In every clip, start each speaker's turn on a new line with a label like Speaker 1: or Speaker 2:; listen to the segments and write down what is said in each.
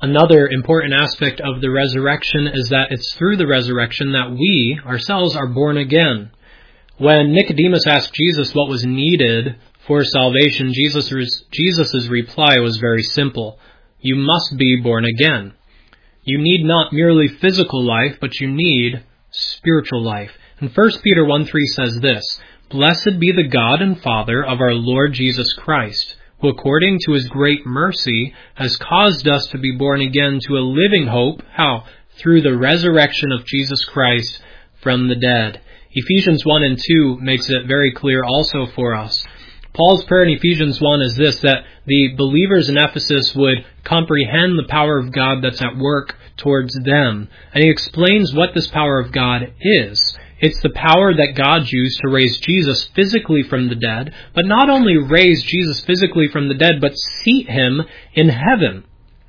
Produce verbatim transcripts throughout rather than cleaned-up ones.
Speaker 1: Another important aspect of the resurrection is that it's through the resurrection that we ourselves are born again. When Nicodemus asked Jesus what was needed for salvation, Jesus' Jesus's reply was very simple. You must be born again. You need not merely physical life, but you need spiritual life. And First Peter one three says this, Blessed be the God and Father of our Lord Jesus Christ, who according to his great mercy has caused us to be born again to a living hope. How? Through the resurrection of Jesus Christ from the dead. Ephesians one and two makes it very clear also for us. Paul's prayer in Ephesians one is this, that the believers in Ephesus would comprehend the power of God that's at work towards them. And he explains what this power of God is. It's the power that God used to raise Jesus physically from the dead, but not only raise Jesus physically from the dead, but seat him in heaven.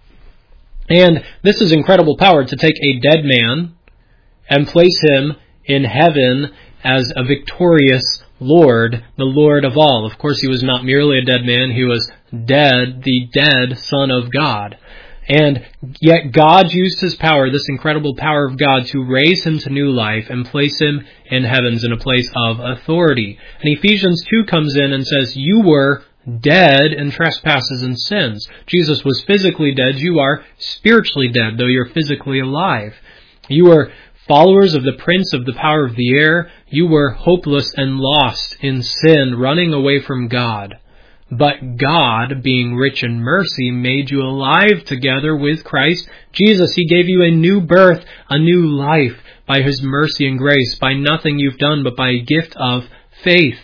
Speaker 1: And this is incredible power, to take a dead man and place him in heaven as a victorious Lord, the Lord of all. Of course, he was not merely a dead man, he was dead, the dead Son of God. And yet God used his power, this incredible power of God, to raise him to new life and place him in heavens in a place of authority. And Ephesians two comes in and says, you were dead in trespasses and sins. Jesus was physically dead. You are spiritually dead, though you're physically alive. You were followers of the prince of the power of the air. You were hopeless and lost in sin, running away from God. But God, being rich in mercy, made you alive together with Christ Jesus. He gave you a new birth, a new life by his mercy and grace, by nothing you've done, but by a gift of faith.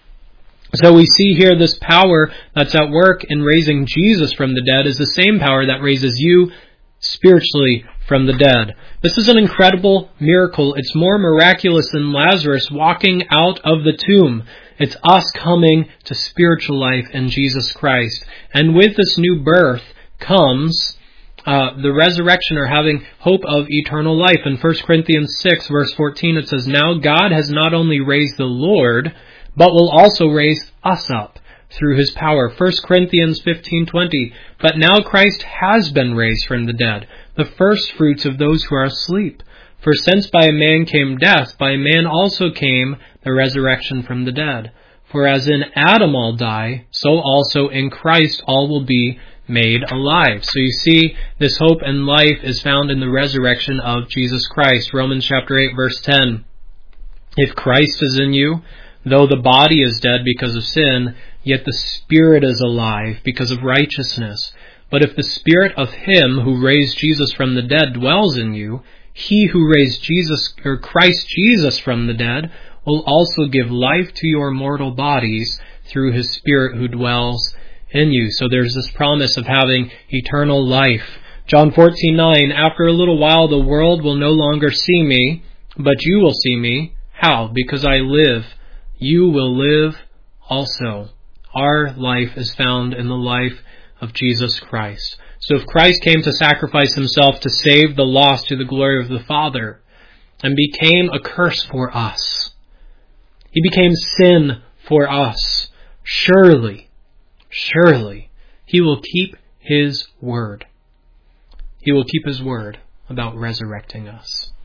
Speaker 1: So we see here this power that's at work in raising Jesus from the dead is the same power that raises you spiritually from the dead. This is an incredible miracle. It's more miraculous than Lazarus walking out of the tomb. It's us coming to spiritual life in Jesus Christ. And with this new birth comes uh, the resurrection, or having hope of eternal life. In First Corinthians six, verse fourteen, it says, Now God has not only raised the Lord, but will also raise us up through his power. First Corinthians fifteen twenty, But now Christ has been raised from the dead, the first fruits of those who are asleep. For since by a man came death, by a man also came the resurrection from the dead. For as in Adam all die, so also in Christ all will be made alive. So you see, this hope and life is found in the resurrection of Jesus Christ. Romans chapter eight, verse ten. If Christ is in you, though the body is dead because of sin, yet the spirit is alive because of righteousness. But if the spirit of him who raised Jesus from the dead dwells in you, he who raised Jesus, or Christ Jesus from the dead, will also give life to your mortal bodies through his Spirit who dwells in you. So there's this promise of having eternal life. John fourteen nine, After a little while the world will no longer see me, but you will see me. How? Because I live. You will live also. Our life is found in the life of Jesus Christ. So if Christ came to sacrifice himself to save the lost to the glory of the Father, and became a curse for us, he became sin for us, surely, surely, he will keep his word. He will keep his word about resurrecting us.